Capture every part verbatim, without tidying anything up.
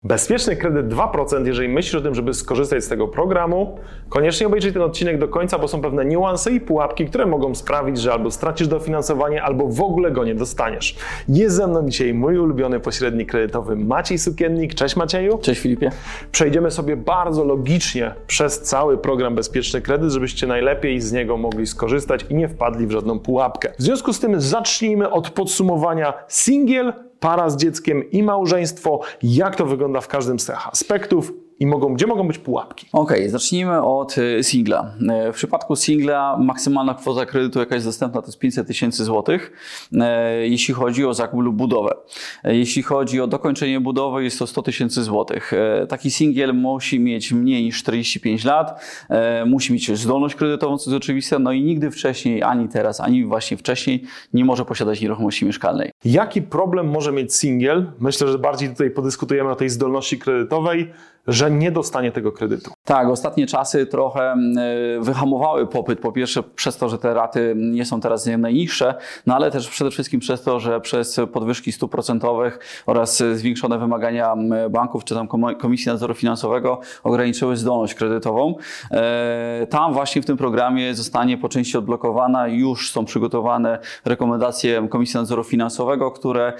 Bezpieczny kredyt dwa procent, jeżeli myślisz o tym, żeby skorzystać z tego programu, koniecznie obejrzyj ten odcinek do końca, bo są pewne niuanse i pułapki, które mogą sprawić, że albo stracisz dofinansowanie, albo w ogóle go nie dostaniesz. Jest ze mną dzisiaj mój ulubiony pośrednik kredytowy Maciej Sukiennik. Cześć Macieju. Cześć Filipie. Przejdziemy sobie bardzo logicznie przez cały program Bezpieczny Kredyt, żebyście najlepiej z niego mogli skorzystać i nie wpadli w żadną pułapkę. W związku z tym zacznijmy od podsumowania singiel, para z dzieckiem i małżeństwo, jak to wygląda w każdym z tych aspektów i mogą, gdzie mogą być pułapki. Okej, okay, zacznijmy od singla. W przypadku singla maksymalna kwota kredytu, jaka jest dostępna, to jest pięćset tysięcy złotych, jeśli chodzi o zakup lub budowę. Jeśli chodzi o dokończenie budowy, jest to sto tysięcy złotych. Taki singiel musi mieć mniej niż czterdzieści pięć lat, musi mieć zdolność kredytową, co jest oczywiste, no i nigdy wcześniej, ani teraz, ani właśnie wcześniej nie może posiadać nieruchomości mieszkalnej. Jaki problem może mieć singiel? Myślę, że bardziej tutaj podyskutujemy o tej zdolności kredytowej, że nie dostanie tego kredytu. Tak, ostatnie czasy trochę wyhamowały popyt. Po pierwsze przez to, że te raty nie są teraz najniższe, no ale też przede wszystkim przez to, że przez podwyżki stóp procentowych oraz zwiększone wymagania banków czy tam Komisji Nadzoru Finansowego ograniczyły zdolność kredytową. Tam właśnie w tym programie zostanie po części odblokowana. Już są przygotowane rekomendacje Komisji Nadzoru Finansowego, które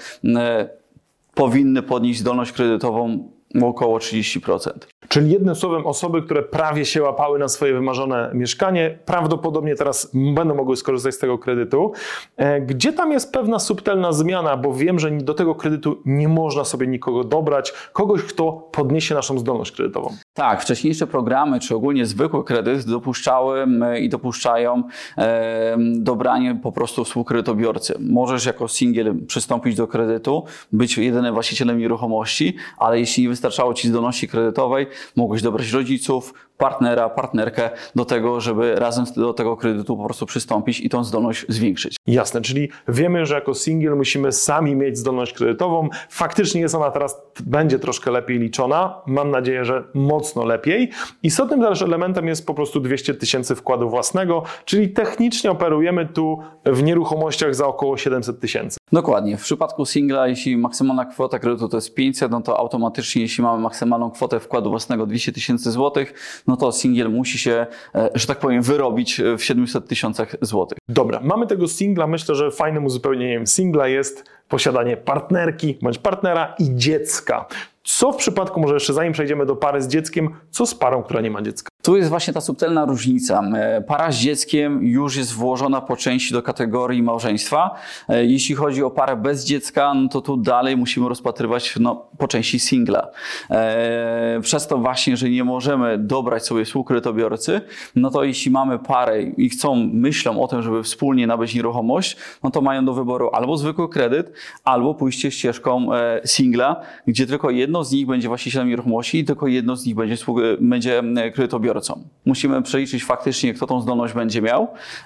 powinny podnieść zdolność kredytową o około trzydzieści procent. Czyli jednym słowem osoby, które prawie się łapały na swoje wymarzone mieszkanie, prawdopodobnie teraz będą mogły skorzystać z tego kredytu. Gdzie tam jest pewna subtelna zmiana, bo wiem, że do tego kredytu nie można sobie nikogo dobrać, kogoś, kto podniesie naszą zdolność kredytową. Tak, wcześniejsze programy, czy ogólnie zwykły kredyt dopuszczały i dopuszczają e, dobranie po prostu współkredytobiorcy. Możesz jako singiel przystąpić do kredytu, być jedynym właścicielem nieruchomości, ale jeśli nie wystarczało Ci zdolności kredytowej, mogłeś dobrać rodziców, partnera, partnerkę do tego, żeby razem do tego kredytu po prostu przystąpić i tą zdolność zwiększyć. Jasne, czyli wiemy, że jako singiel musimy sami mieć zdolność kredytową. Faktycznie jest ona teraz, będzie troszkę lepiej liczona. Mam nadzieję, że mocno lepiej. Istotnym też elementem jest po prostu dwieście tysięcy wkładu własnego, czyli technicznie operujemy tu w nieruchomościach za około siedemset tysięcy. Dokładnie. W przypadku singla, jeśli maksymalna kwota kredytu to jest pięćset, no to automatycznie, jeśli mamy maksymalną kwotę wkładu własnego dwieście tysięcy złotych, no to singiel musi się, że tak powiem, wyrobić w siedemset tysiącach złotych. Dobra, mamy tego singla. Myślę, że fajnym uzupełnieniem singla jest posiadanie partnerki bądź partnera i dziecka. Co w przypadku, może jeszcze zanim przejdziemy do pary z dzieckiem, co z parą, która nie ma dziecka? Tu jest właśnie ta subtelna różnica. Para z dzieckiem już jest włożona po części do kategorii małżeństwa. Jeśli chodzi o parę bez dziecka, no to tu dalej musimy rozpatrywać no, po części singla. Przez to właśnie, że nie możemy dobrać sobie współkredytobiorcy, no to jeśli mamy parę i chcą, myślą o tym, żeby wspólnie nabyć nieruchomość, no to mają do wyboru albo zwykły kredyt, albo pójście ścieżką singla, gdzie tylko jedno z nich będzie właścicielem nieruchomości i tylko jedno z nich będzie, będzie kredytobiorcą. Musimy przeliczyć faktycznie, kto tą zdolność będzie miał.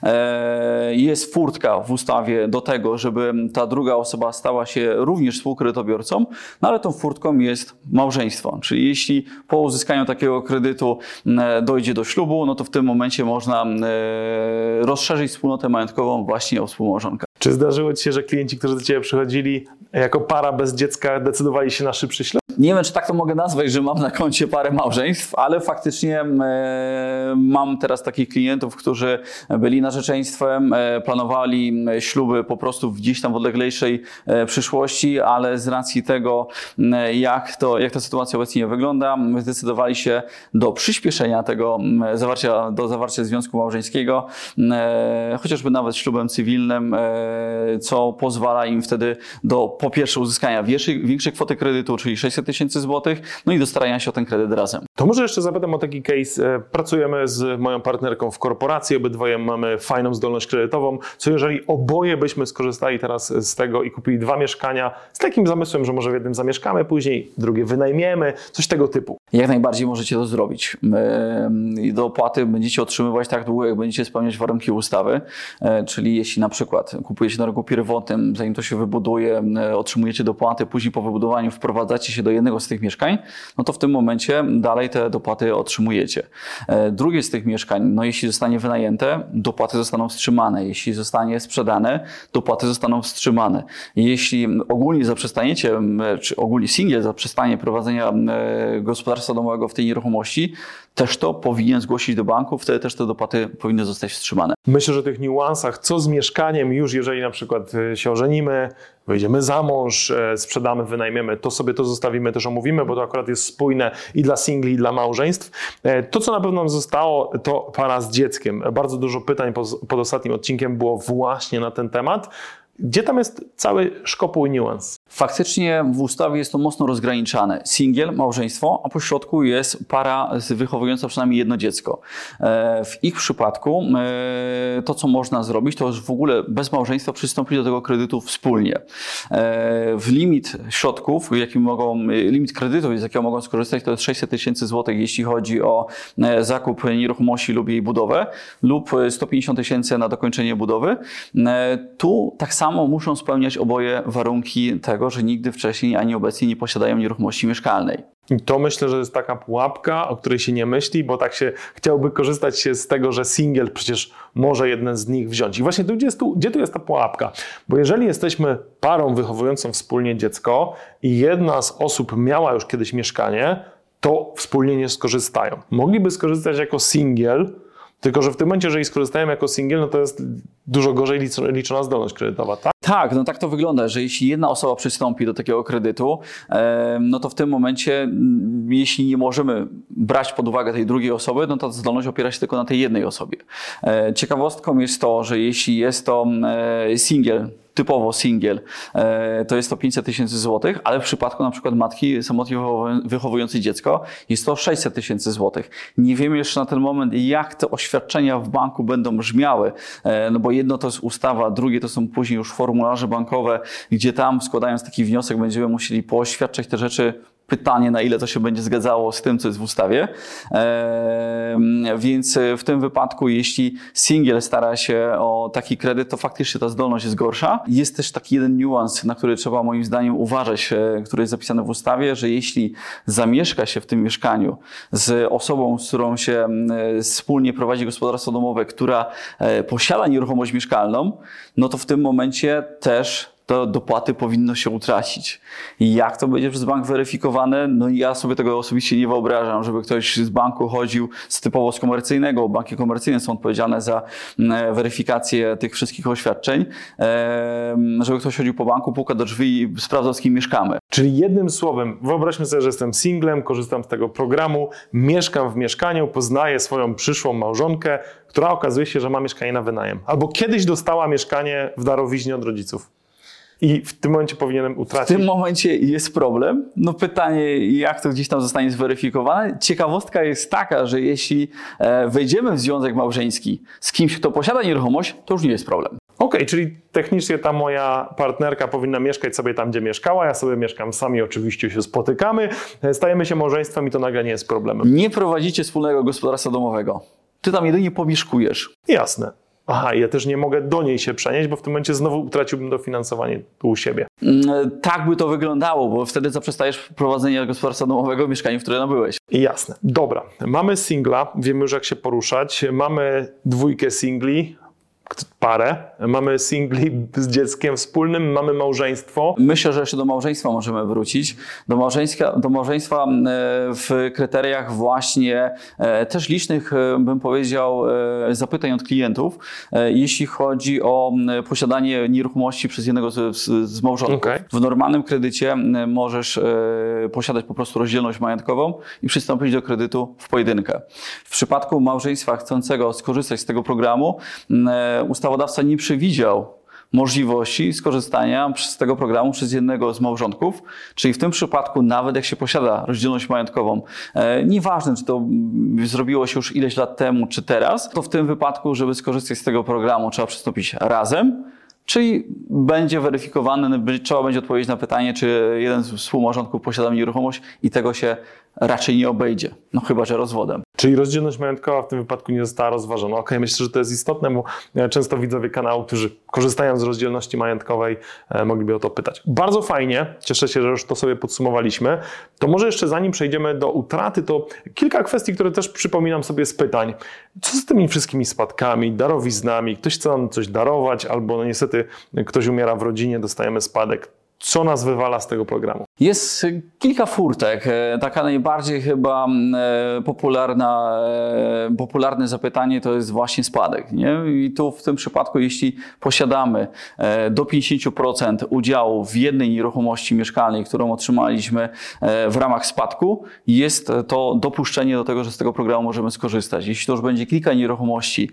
Jest furtka w ustawie do tego, żeby ta druga osoba stała się również współkredytobiorcą, no ale tą furtką jest małżeństwo. Czyli jeśli po uzyskaniu takiego kredytu dojdzie do ślubu, no to w tym momencie można rozszerzyć wspólnotę majątkową właśnie o współmałżonka. Czy zdarzyło Ci się, że klienci, którzy do Ciebie przychodzili jako para bez dziecka, decydowali się na szybszy ślub? Nie wiem, czy tak to mogę nazwać, że mam na koncie parę małżeństw, ale faktycznie e, mam teraz takich klientów, którzy byli narzeczeństwem, e, planowali śluby po prostu gdzieś tam w odleglejszej e, przyszłości, ale z racji tego, e, jak, to, jak ta sytuacja obecnie wygląda, zdecydowali się do przyspieszenia tego e, zawarcia, do zawarcia związku małżeńskiego, e, chociażby nawet ślubem cywilnym, e, co pozwala im wtedy do po pierwsze uzyskania większej, większej kwoty kredytu, czyli sześćset tysięcy złotych, no i do starania się o ten kredyt razem. To może jeszcze zapytam o taki case. Pracujemy z moją partnerką w korporacji, obydwoje mamy fajną zdolność kredytową. Co jeżeli oboje byśmy skorzystali teraz z tego i kupili dwa mieszkania z takim zamysłem, że może w jednym zamieszkamy później, drugie wynajmiemy, coś tego typu? Jak najbardziej możecie to zrobić. Do opłaty będziecie otrzymywać tak długo, jak będziecie spełniać warunki ustawy, czyli jeśli na przykład kupujecie kupujecie na rynku pierwotnym, zanim to się wybuduje, otrzymujecie dopłaty, później po wybudowaniu wprowadzacie się do jednego z tych mieszkań, no to w tym momencie dalej te dopłaty otrzymujecie. Drugie z tych mieszkań, no jeśli zostanie wynajęte, dopłaty zostaną wstrzymane. Jeśli zostanie sprzedane, dopłaty zostaną wstrzymane. Jeśli ogólnie zaprzestaniecie, czy ogólnie singiel zaprzestanie prowadzenia gospodarstwa domowego w tej nieruchomości, też to powinien zgłosić do banku, wtedy też te dopłaty powinny zostać wstrzymane. Myślę, że o tych niuansach, co z mieszkaniem, już jeżeli na przykład się ożenimy, wyjdziemy za mąż, sprzedamy, wynajmiemy, to sobie to zostawimy, też omówimy, bo to akurat jest spójne i dla singli, i dla małżeństw. To, co na pewno nam zostało, to para z dzieckiem. Bardzo dużo pytań pod ostatnim odcinkiem było właśnie na ten temat. Gdzie tam jest cały szkopuł niuans? Faktycznie w ustawie jest to mocno rozgraniczane. Singiel, małżeństwo, a po środku jest para wychowująca przynajmniej jedno dziecko. W ich przypadku to, co można zrobić, to już w ogóle bez małżeństwa przystąpić do tego kredytu wspólnie. W limit środków, jaki mogą, limit kredytu, z jakiego mogą skorzystać, to jest sześćset tysięcy złotych, jeśli chodzi o zakup nieruchomości lub jej budowę, lub sto pięćdziesiąt tysięcy na dokończenie budowy. Tu tak samo muszą spełniać oboje warunki tego, że nigdy wcześniej ani obecnie nie posiadają nieruchomości mieszkalnej. I to myślę, że jest taka pułapka, o której się nie myśli, bo tak się chciałby korzystać się z tego, że singiel przecież może jeden z nich wziąć. I właśnie tu, gdzie, jest tu, gdzie tu jest ta pułapka? Bo jeżeli jesteśmy parą wychowującą wspólnie dziecko i jedna z osób miała już kiedyś mieszkanie, to wspólnie nie skorzystają. Mogliby skorzystać jako singiel, tylko że w tym momencie, jeżeli skorzystają jako singiel, no to jest dużo gorzej liczona zdolność kredytowa, tak? Tak, no tak to wygląda, że jeśli jedna osoba przystąpi do takiego kredytu, no to w tym momencie, jeśli nie możemy brać pod uwagę tej drugiej osoby, no to zdolność opiera się tylko na tej jednej osobie. Ciekawostką jest to, że jeśli jest to singiel, typowo singiel, to jest to pięćset tysięcy złotych, ale w przypadku na przykład matki samotnie wychowującej dziecko jest to sześćset tysięcy złotych. Nie wiemy jeszcze na ten moment, jak te oświadczenia w banku będą brzmiały, no bo jedno to jest ustawa, drugie to są później już formularze bankowe, gdzie tam składając taki wniosek będziemy musieli pooświadczać te rzeczy. Pytanie, na ile to się będzie zgadzało z tym, co jest w ustawie. Eee, więc w tym wypadku, jeśli singiel stara się o taki kredyt, to faktycznie ta zdolność jest gorsza. Jest też taki jeden niuans, na który trzeba moim zdaniem uważać, który jest zapisany w ustawie, że jeśli zamieszka się w tym mieszkaniu z osobą, z którą się wspólnie prowadzi gospodarstwo domowe, która posiada nieruchomość mieszkalną, no to w tym momencie też to dopłaty powinno się utracić. I jak to będzie przez bank weryfikowane? No ja sobie tego osobiście nie wyobrażam, żeby ktoś z banku chodził z typowo z komercyjnego. Banki komercyjne są odpowiedzialne za weryfikację tych wszystkich oświadczeń. Żeby ktoś chodził po banku, puka do drzwi i sprawdzał, z kim mieszkamy. Czyli jednym słowem, wyobraźmy sobie, że jestem singlem, korzystam z tego programu, mieszkam w mieszkaniu, poznaję swoją przyszłą małżonkę, która okazuje się, że ma mieszkanie na wynajem. Albo kiedyś dostała mieszkanie w darowiźnie od rodziców. I w tym momencie powinienem utracić. W tym momencie jest problem. No pytanie, jak to gdzieś tam zostanie zweryfikowane. Ciekawostka jest taka, że jeśli wejdziemy w związek małżeński z kimś, kto posiada nieruchomość, to już nie jest problem. Okej, okay, czyli technicznie ta moja partnerka powinna mieszkać sobie tam, gdzie mieszkała, ja sobie mieszkam sami, oczywiście się spotykamy, stajemy się małżeństwem i to nagle nie jest problemem. Nie prowadzicie wspólnego gospodarstwa domowego. Ty tam jedynie pomieszkujesz. Jasne. Aha, ja też nie mogę do niej się przenieść, bo w tym momencie znowu utraciłbym dofinansowanie tu u siebie. Tak by to wyglądało, bo wtedy zaprzestajesz prowadzenia gospodarstwa domowego w mieszkaniu, w którym nabyłeś. Jasne. Dobra. Mamy singla, wiemy już jak się poruszać. Mamy dwójkę singli, parę. Mamy singli z dzieckiem wspólnym, mamy małżeństwo. Myślę, że jeszcze do małżeństwa możemy wrócić. Do małżeństwa, do małżeństwa w kryteriach właśnie też licznych, bym powiedział, zapytań od klientów, jeśli chodzi o posiadanie nieruchomości przez jednego z, z, z małżonków. Okay. W normalnym kredycie możesz posiadać po prostu rozdzielność majątkową i przystąpić do kredytu w pojedynkę. W przypadku małżeństwa chcącego skorzystać z tego programu, ustawodawca nie przewidział możliwości skorzystania z tego programu przez jednego z małżonków, czyli w tym przypadku nawet jak się posiada rozdzielność majątkową, e, nieważne czy to zrobiło się już ileś lat temu czy teraz, to w tym wypadku, żeby skorzystać z tego programu, trzeba przystąpić razem, czyli będzie weryfikowane, trzeba będzie odpowiedzieć na pytanie, czy jeden z współmałżonków posiada nieruchomość i tego się raczej nie obejdzie, no chyba że rozwodem. Czyli rozdzielność majątkowa w tym wypadku nie została rozważona. Okej, myślę, że to jest istotne, bo często widzowie kanału, którzy korzystają z rozdzielności majątkowej, mogliby o to pytać. Bardzo fajnie, cieszę się, że już to sobie podsumowaliśmy. To może jeszcze zanim przejdziemy do utraty, to kilka kwestii, które też przypominam sobie z pytań. Co z tymi wszystkimi spadkami, darowiznami? Ktoś chce nam coś darować, albo no niestety ktoś umiera w rodzinie, dostajemy spadek. Co nas wywala z tego programu? Jest kilka furtek. Taka najbardziej chyba popularna, popularne zapytanie to jest właśnie spadek. Nie? I tu w tym przypadku, jeśli posiadamy do pięćdziesiąt procent udziału w jednej nieruchomości mieszkalnej, którą otrzymaliśmy w ramach spadku, jest to dopuszczenie do tego, że z tego programu możemy skorzystać. Jeśli to już będzie kilka nieruchomości,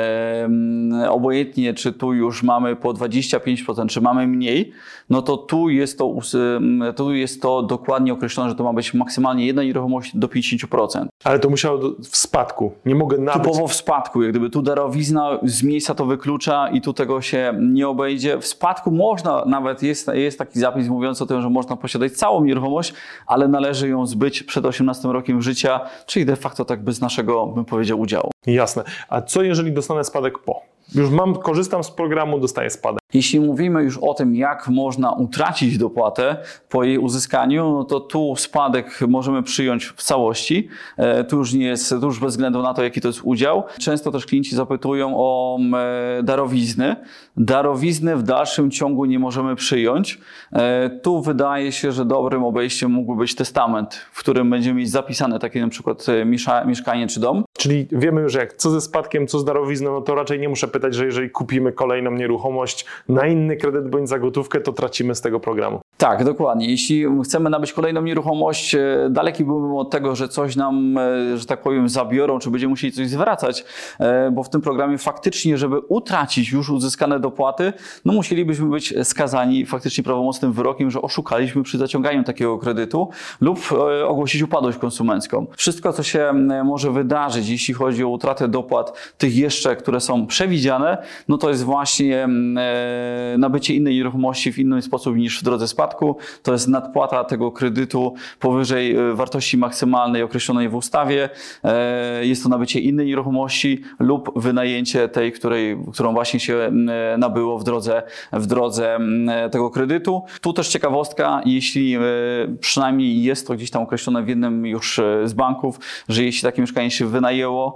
obojętnie czy tu już mamy po dwadzieścia pięć procent, czy mamy mniej, no to tu jest to, tu jest to dokładnie określone, że to ma być maksymalnie jedna nieruchomość do pięćdziesiąt procent. Ale to musiało do, w spadku. Nie mogę nabyć... Typowo w spadku. Jak gdyby tu darowizna z miejsca to wyklucza i tu tego się nie obejdzie. W spadku można, nawet jest, jest taki zapis mówiący o tym, że można posiadać całą nieruchomość, ale należy ją zbyć przed osiemnastym rokiem życia, czyli de facto tak bez naszego, bym powiedział, udziału. Jasne. A co jeżeli dostanę spadek po? Już mam, korzystam z programu, dostaję spadek. Jeśli mówimy już o tym, jak można utracić dopłatę po jej uzyskaniu, no to tu spadek możemy przyjąć w całości. E, tu już nie jest, tu już bez względu na to, jaki to jest udział. Często też klienci zapytują o e, darowizny. Darowizny w dalszym ciągu nie możemy przyjąć. E, tu wydaje się, że dobrym obejściem mógłby być testament, w którym będziemy mieć zapisane takie na przykład miesza, mieszkanie czy dom. Czyli wiemy już jak, co ze spadkiem, co z darowizną, no to raczej nie muszę pytać, że jeżeli kupimy kolejną nieruchomość na inny kredyt bądź za gotówkę, to tracimy z tego programu. Tak, dokładnie. Jeśli chcemy nabyć kolejną nieruchomość, daleki byłbym od tego, że coś nam, że tak powiem, zabiorą, czy będziemy musieli coś zwracać, bo w tym programie faktycznie, żeby utracić już uzyskane dopłaty, no musielibyśmy być skazani faktycznie prawomocnym wyrokiem, że oszukaliśmy przy zaciąganiu takiego kredytu lub ogłosić upadłość konsumencką. Wszystko, co się może wydarzyć, jeśli chodzi o utratę dopłat, tych jeszcze, które są przewidziane, no to jest właśnie nabycie innej nieruchomości w inny sposób niż w drodze spadku. To jest nadpłata tego kredytu powyżej wartości maksymalnej określonej w ustawie. Jest to nabycie innej nieruchomości lub wynajęcie tej, której, którą właśnie się nabyło w drodze, w drodze tego kredytu. Tu też ciekawostka, jeśli przynajmniej jest to gdzieś tam określone w jednym już z banków, że jeśli takie mieszkanie się wynajęło,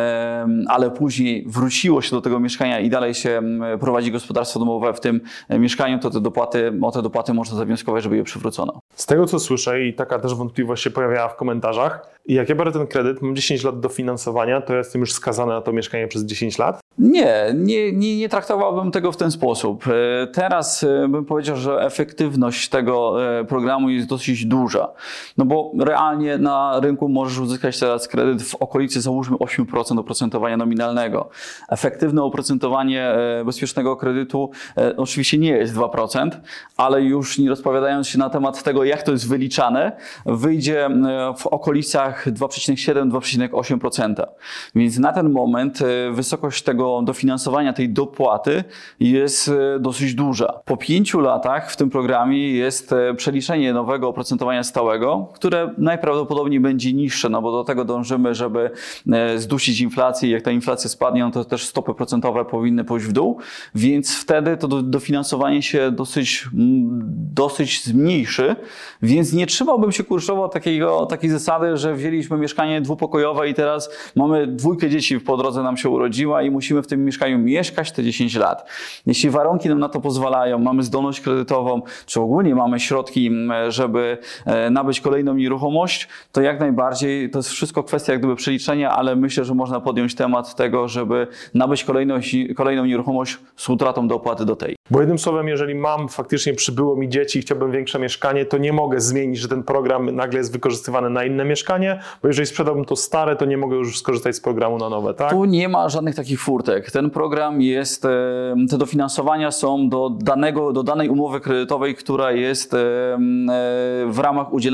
ale później wróciło się do tego mieszkania i dalej się prowadzi gospodarstwo domowe w tym mieszkaniu, to te dopłaty, o te dopłaty można zawnioskować, żeby je przywrócono. Z tego co słyszę i taka też wątpliwość się pojawiała w komentarzach, jak ja biorę ten kredyt, mam dziesięć lat dofinansowania, to ja jestem już skazany na to mieszkanie przez dziesięć lat? Nie, nie, nie, nie traktowałbym tego w ten sposób. Teraz bym powiedział, że efektywność tego programu jest dosyć duża. No bo realnie na rynku możesz uzyskać teraz kredyt w okolicy załóżmy osiem procent oprocentowania nominalnego. Efektywne oprocentowanie bezpiecznego kredytu oczywiście nie jest dwa procent, ale już nie rozpowiadając się na temat tego, jak to jest wyliczane, wyjdzie w okolicach dwa przecinek siedem do dwóch przecinek osiem procent. Więc na ten moment wysokość tego dofinansowania tej dopłaty jest dosyć duża. Po pięciu latach w tym programie jest przeliczenie nowego oprocentowania stałego, które najprawdopodobniej będzie niższe, no bo do tego dążymy, żeby zdusić inflację. Jak ta inflacja spadnie, no to też stopy procentowe powinny pójść w dół, więc wtedy to dofinansowanie się dosyć, dosyć zmniejszy, więc nie trzymałbym się kurczowo takiego, takiej zasady, że wzięliśmy mieszkanie dwupokojowe i teraz mamy dwójkę dzieci po drodze nam się urodziła i musimy w tym mieszkaniu mieszkać te dziesięć lat. Jeśli warunki nam na to pozwalają, mamy zdolność kredytową, czy ogólnie mamy środki, żeby nabyć kolejną nieruchomość, to jak najbardziej to jest wszystko kwestia jak gdyby przeliczenia, ale myślę, że można podjąć temat tego, żeby nabyć kolejną, kolejną nieruchomość z utratą dopłaty do tej. Bo jednym słowem, jeżeli mam, faktycznie przybyło mi dzieci i chciałbym większe mieszkanie, to nie mogę zmienić, że ten program nagle jest wykorzystywany na inne mieszkanie, bo jeżeli sprzedałbym to stare, to nie mogę już skorzystać z programu na nowe, tak? Tu nie ma żadnych takich furtek. Ten program jest, te dofinansowania są do danego, do danej umowy kredytowej, która jest w ramach udzielenia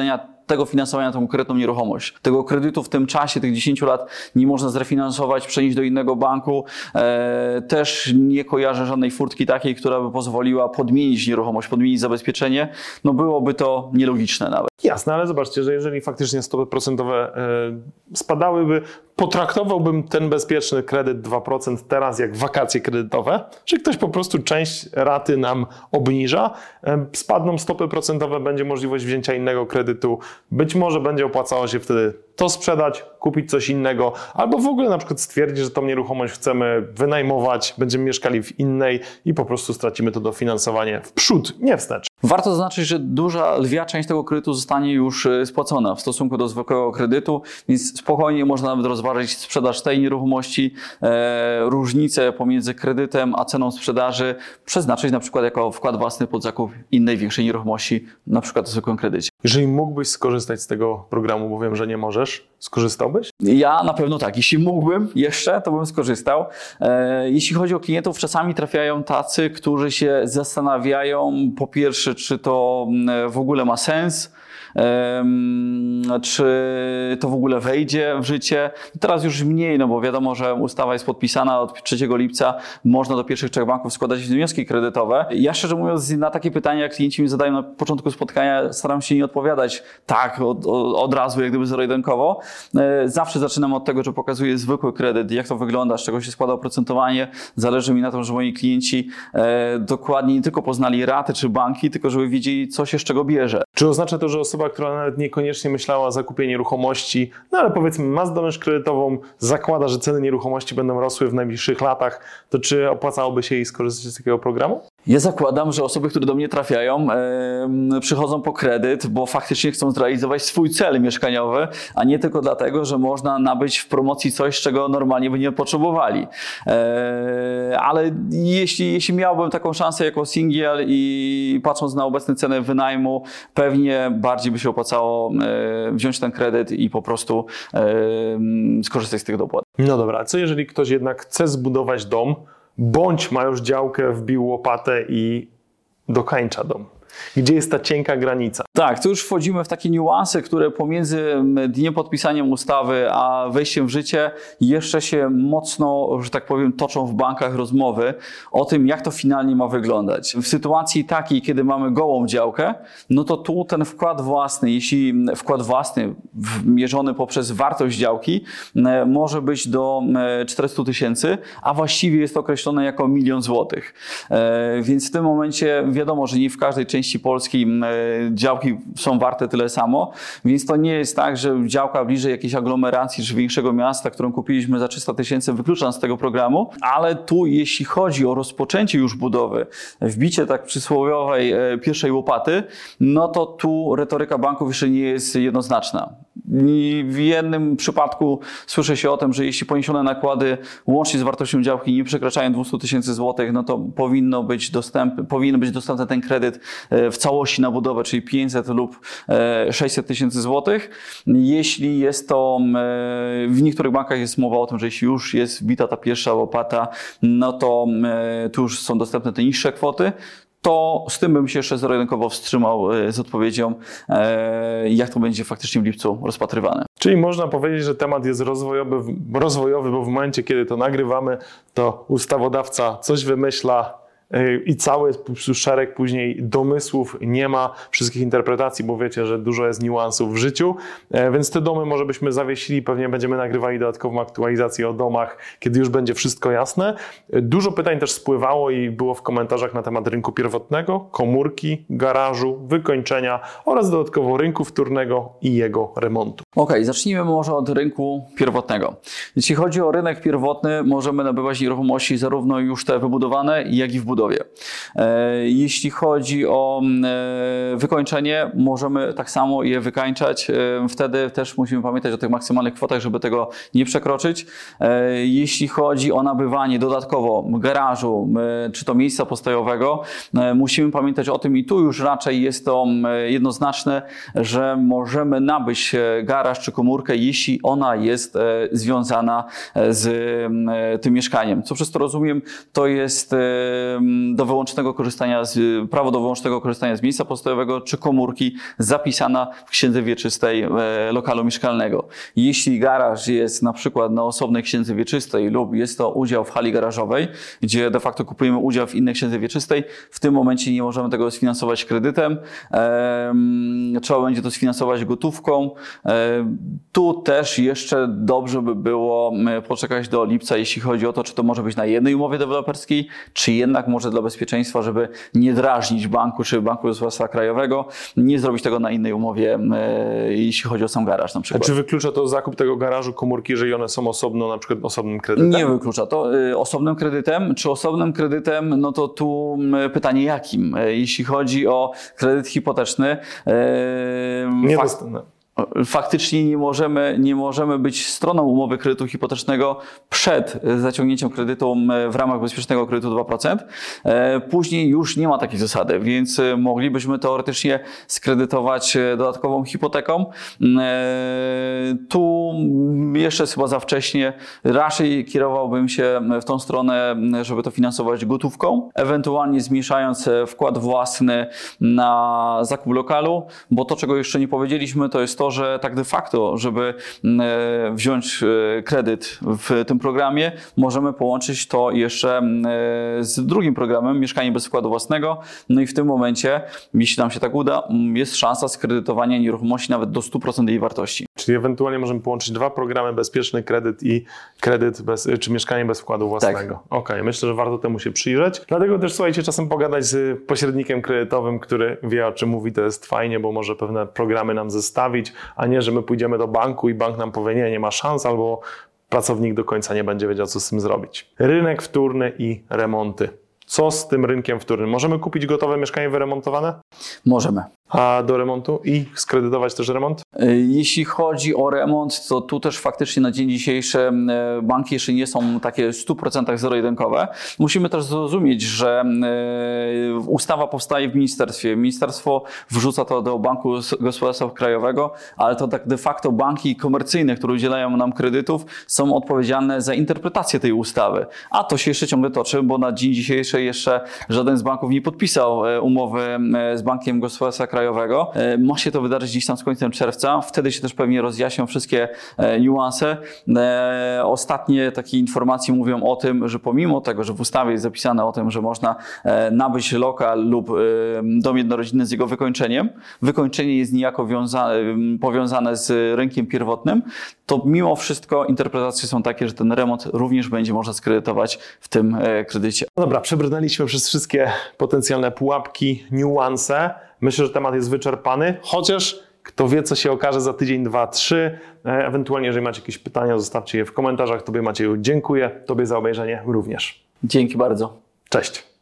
tego finansowania na tą konkretną nieruchomość. Tego kredytu w tym czasie, tych dziesięciu lat nie można zrefinansować, przenieść do innego banku. E, też nie kojarzę żadnej furtki takiej, która by pozwoliła podmienić nieruchomość, podmienić zabezpieczenie. No byłoby to nielogiczne nawet. Jasne, ale zobaczcie, że jeżeli faktycznie stopy procentowe e, spadałyby, potraktowałbym ten bezpieczny kredyt dwa procent teraz jak wakacje kredytowe, że ktoś po prostu część raty nam obniża, e, spadną stopy procentowe, będzie możliwość wzięcia innego kredytu, być może będzie opłacało się wtedy to sprzedać, kupić coś innego, albo w ogóle na przykład stwierdzić, że tą nieruchomość chcemy wynajmować, będziemy mieszkali w innej i po prostu stracimy to dofinansowanie w przód, nie wstecz. Warto zaznaczyć, że duża, lwia część tego kredytu zostanie już spłacona w stosunku do zwykłego kredytu, więc spokojnie można nawet rozważyć sprzedaż tej nieruchomości, e, różnicę pomiędzy kredytem a ceną sprzedaży przeznaczyć na przykład jako wkład własny pod zakup innej większej nieruchomości, na przykład w zwykłym kredycie. Jeżeli mógłbyś skorzystać z tego programu, bo wiem, że nie możesz, skorzystałbyś? Ja na pewno tak. Jeśli mógłbym jeszcze, to bym skorzystał. E, jeśli chodzi o klientów, czasami trafiają tacy, którzy się zastanawiają, po pierwsze, czy to w ogóle ma sens, czy to w ogóle wejdzie w życie. Teraz już mniej, no bo wiadomo, że ustawa jest podpisana od trzeciego lipca, można do pierwszych trzech banków składać wnioski kredytowe. Ja szczerze mówiąc na takie pytania, jak klienci mi zadają na początku spotkania, staram się nie odpowiadać tak od, od razu, jak gdyby zero-jedynkowo. Zawsze zaczynam od tego, że pokazuję zwykły kredyt, jak to wygląda, z czego się składa oprocentowanie. Zależy mi na tym, że moi klienci dokładnie nie tylko poznali raty czy banki, tylko żeby wiedzieli, co się z czego bierze. Czy oznacza to, że osoba, która nawet niekoniecznie myślała o zakupie nieruchomości, no ale powiedzmy ma zdolność kredytową, zakłada, że ceny nieruchomości będą rosły w najbliższych latach, to czy opłacałoby się jej skorzystać z takiego programu? Ja zakładam, że osoby, które do mnie trafiają, yy, przychodzą po kredyt, bo faktycznie chcą zrealizować swój cel mieszkaniowy, a nie tylko dlatego, że można nabyć w promocji coś, czego normalnie by nie potrzebowali. Yy, ale jeśli, jeśli miałbym taką szansę jako singiel i patrząc na obecne ceny wynajmu, pewnie bardziej by się opłacało yy, wziąć ten kredyt i po prostu yy, skorzystać z tych dopłat. No dobra, a co jeżeli ktoś jednak chce zbudować dom, bądź ma już działkę, wbił łopatę i dokańcza dom? Gdzie jest ta cienka granica? Tak, tu już wchodzimy w takie niuanse, które pomiędzy dniem podpisania ustawy a wejściem w życie jeszcze się mocno, że tak powiem, toczą w bankach rozmowy o tym, jak to finalnie ma wyglądać. W sytuacji takiej, kiedy mamy gołą działkę, no to tu ten wkład własny, jeśli wkład własny mierzony poprzez wartość działki może być do czterystu tysięcy, a właściwie jest to określone jako milion złotych. Więc w tym momencie wiadomo, że nie w każdej części Polski działki są warte tyle samo, więc to nie jest tak, że działka bliżej jakiejś aglomeracji czy większego miasta, którą kupiliśmy za trzysta tysięcy, wyklucza nas z tego programu, ale tu jeśli chodzi o rozpoczęcie już budowy, wbicie tak przysłowiowej pierwszej łopaty, no to tu retoryka banków jeszcze nie jest jednoznaczna. I w jednym przypadku słyszy się o tym, że jeśli poniesione nakłady łącznie z wartością działki nie przekraczają dwieście tysięcy złotych, no to powinno być dostępny, powinien być dostępny ten kredyt w całości na budowę, czyli pięćset lub sześćset tysięcy złotych. Jeśli jest to, w niektórych bankach jest mowa o tym, że jeśli już jest wbita ta pierwsza łopata, no to tu już są dostępne te niższe kwoty. To z tym bym się jeszcze zero-jedynkowo wstrzymał z odpowiedzią, jak to będzie faktycznie w lipcu rozpatrywane. Czyli można powiedzieć, że temat jest rozwojowy, rozwojowy, bo w momencie, kiedy to nagrywamy, to ustawodawca coś wymyśla i cały szereg później domysłów, nie ma wszystkich interpretacji, bo wiecie, że dużo jest niuansów w życiu, więc te domy może byśmy zawiesili, pewnie będziemy nagrywali dodatkową aktualizację o domach, kiedy już będzie wszystko jasne. Dużo pytań też spływało i było w komentarzach na temat rynku pierwotnego, komórki, garażu, wykończenia oraz dodatkowo rynku wtórnego i jego remontu. Ok, zacznijmy może od rynku pierwotnego. Jeśli chodzi o rynek pierwotny, możemy nabywać nieruchomości zarówno już te wybudowane, jak i w budowie. Jeśli chodzi o wykończenie, możemy tak samo je wykańczać. Wtedy też musimy pamiętać o tych maksymalnych kwotach, żeby tego nie przekroczyć. Jeśli chodzi o nabywanie dodatkowo garażu, czy to miejsca postojowego, musimy pamiętać o tym i tu już raczej jest to jednoznaczne, że możemy nabyć garaż czy komórkę, jeśli ona jest związana z tym mieszkaniem. Co przez to rozumiem, to jest do wyłącznego korzystania z, prawo do wyłącznego korzystania z miejsca postojowego czy komórki zapisana w księdze wieczystej lokalu mieszkalnego. Jeśli garaż jest na przykład na osobnej księdze wieczystej lub jest to udział w hali garażowej, gdzie de facto kupujemy udział w innej księdze wieczystej, w tym momencie nie możemy tego sfinansować kredytem. Trzeba będzie to sfinansować gotówką. Tu też jeszcze dobrze by było poczekać do lipca, jeśli chodzi o to, czy to może być na jednej umowie deweloperskiej, czy jednak może dla bezpieczeństwa, żeby nie drażnić banku czy Banku Gospodarstwa Krajowego, nie zrobić tego na innej umowie, jeśli chodzi o sam garaż na przykład. A czy wyklucza to zakup tego garażu, komórki, jeżeli one są osobno, na przykład osobnym kredytem? Nie wyklucza to. Y, osobnym kredytem, czy osobnym kredytem, no to tu y, pytanie jakim? Y, jeśli chodzi o kredyt hipoteczny, y, Nie fak- dostanę. faktycznie nie możemy, nie możemy być stroną umowy kredytu hipotecznego przed zaciągnięciem kredytu w ramach bezpiecznego kredytu dwa procent. Później już nie ma takiej zasady, więc moglibyśmy teoretycznie skredytować dodatkową hipoteką. Tu jeszcze jest chyba za wcześnie. Raczej kierowałbym się w tą stronę, żeby to finansować gotówką, ewentualnie zmniejszając wkład własny na zakup lokalu, bo to, czego jeszcze nie powiedzieliśmy, to jest to, że tak de facto, żeby wziąć kredyt w tym programie, możemy połączyć to jeszcze z drugim programem, Mieszkanie bez wkładu własnego. No i w tym momencie, jeśli nam się tak uda, jest szansa skredytowania nieruchomości nawet do stu procent jej wartości. Czyli ewentualnie możemy połączyć dwa programy, bezpieczny kredyt i kredyt bez, czy mieszkanie bez wkładu własnego. Tak. Okej, okay, myślę, że warto temu się przyjrzeć. Dlatego też słuchajcie, czasem pogadać z pośrednikiem kredytowym, który wie, o czym mówi, to jest fajnie, bo może pewne programy nam zestawić, a nie, że my pójdziemy do banku i bank nam powie, nie, nie ma szans, albo pracownik do końca nie będzie wiedział, co z tym zrobić. Rynek wtórny i remonty. Co z tym rynkiem wtórnym? Możemy kupić gotowe mieszkanie wyremontowane? Możemy. A do remontu i skredytować też remont? Jeśli chodzi o remont, to tu też faktycznie na dzień dzisiejszy banki jeszcze nie są takie w stu procentach zero-jedynkowe. Musimy też zrozumieć, że ustawa powstaje w ministerstwie. Ministerstwo wrzuca to do Banku Gospodarstwa Krajowego, ale to tak de facto banki komercyjne, które udzielają nam kredytów, są odpowiedzialne za interpretację tej ustawy. A to się jeszcze ciągle toczy, bo na dzień dzisiejszy jeszcze żaden z banków nie podpisał umowy z Bankiem Gospodarstwa Krajowego. Ma się to wydarzyć gdzieś tam z końcem czerwca. Wtedy się też pewnie rozjaśnią wszystkie e, niuanse. E, ostatnie takie informacje mówią o tym, że pomimo tego, że w ustawie jest zapisane o tym, że można e, nabyć lokal lub e, dom jednorodzinny z jego wykończeniem, wykończenie jest niejako wiąza, e, powiązane z rynkiem pierwotnym, to mimo wszystko interpretacje są takie, że ten remont również będzie można skredytować w tym e, kredycie. No dobra, przebrnęliśmy przez wszystkie potencjalne pułapki, niuanse. Myślę, że temat jest wyczerpany, chociaż kto wie, co się okaże za tydzień, dwa, trzy. Ewentualnie, jeżeli macie jakieś pytania, zostawcie je w komentarzach. Tobie, Macieju, dziękuję. Tobie za obejrzenie również. Dzięki bardzo. Cześć.